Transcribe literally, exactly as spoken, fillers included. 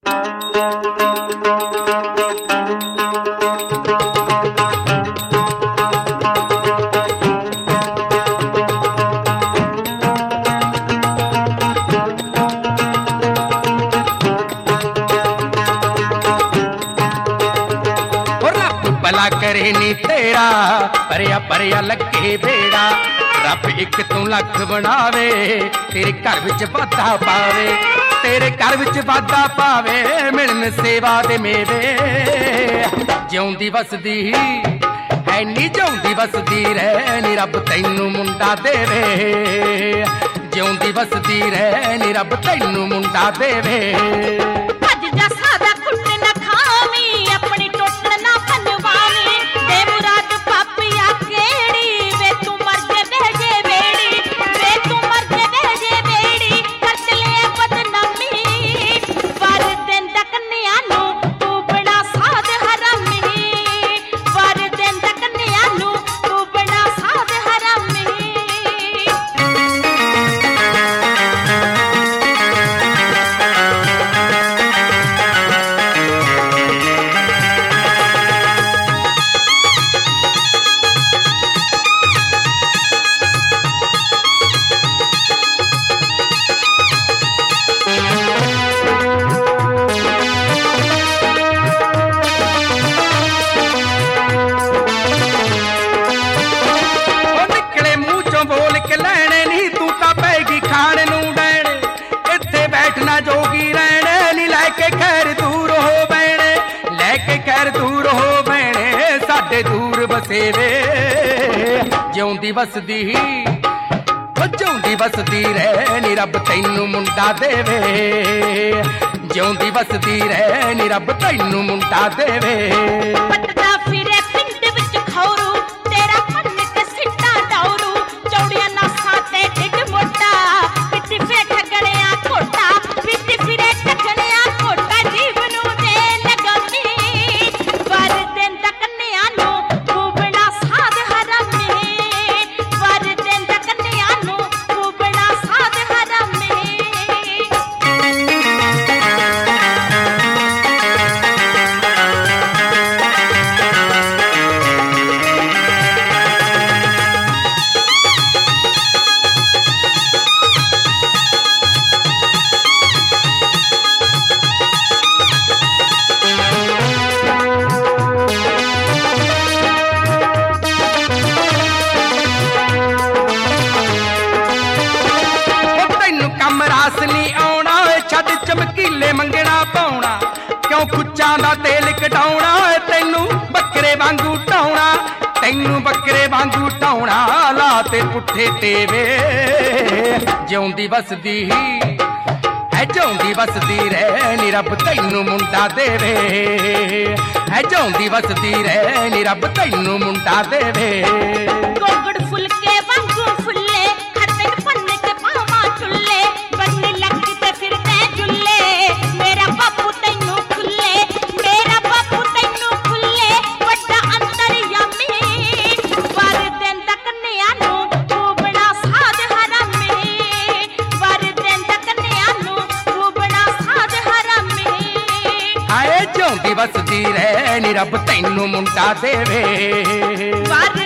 भला करे नी तेरा परया परया लगे बेड़ा रब एक तू लख बनावे तेरे घर विच वाधा पावे तेरे घर विच वाधा पावे मिलन सेवा दे मेवे जिउंदी वसदी है नी जिउंदी वसदी रह नी रब तैनू मुंडा देवे जिउंदी वसदी रह नी रब तैनू मुंडा देवे जोगी रहने नी लैके खैर दूर हो बैणे लैके खैर दूर हो बैणे साडे दूर बसेवे जिउंदी वसदी जिउंदी वसदी रह नी रब तैनू मुंडा देवे जिउंदी वसदी रह नी रब तैनू मुंडा देवे पटदा फिरे पिंड विच खौरू तेरा मन ते सिट्टा डौरू चौड़ियां नासां ते ढिड मोटा पिट्ठी फे ठगणिया कोटा चमकीले मंगना पाउना क्यों खुच्चा दा तेल कटाउना तैनू बकरे वांगू ढाउना तैनू बकरे वांगू ढाउना ला ते पुट्ठे तेवे जिउंदी वसदी है जिउंदी वसदी रह नी रब तैनू मुंडा देवे है जिउंदी वसदी रह नी रब तैनू मुंडा देवे गोगड़ फुलके वांगू फुल्ले हर दिन पन्ने के पावा चुल्ले बनने लगी ते फिर मेरा बापू तैनू खुले मेरा बापू तैनू खुले वड्डा अंतर यमी वर दिन तक नियानू तू बड़ा साध हरामी वर दिन तक नियानू तू बड़ा साध हरामी आए जिउंदी वसदी रह नी रब तैनू मुंडा देवे।